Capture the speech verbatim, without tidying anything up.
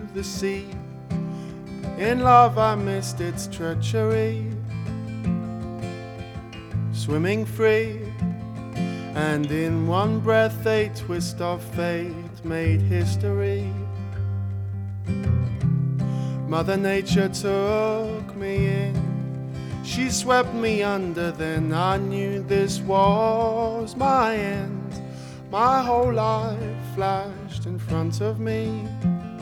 the sea. In love I missed its treachery, swimming free, and in one breath a twist of fate made history. Mother Nature took me in, she swept me under, then I knew this was my end. My whole life flashed in front of me.